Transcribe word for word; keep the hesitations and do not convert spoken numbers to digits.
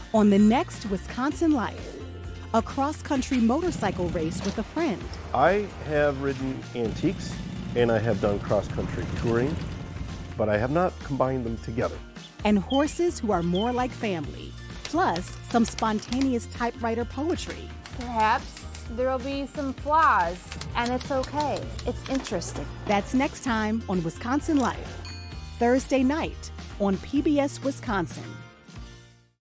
On the next Wisconsin Life, a cross-country motorcycle race with a friend. I have ridden antiques and I have done cross-country touring, but I have not combined them together. And horses who are more like family, plus some spontaneous typewriter poetry. Perhaps there'll be some flaws, and it's okay. It's interesting. That's next time on Wisconsin Life, Thursday night on P B S Wisconsin.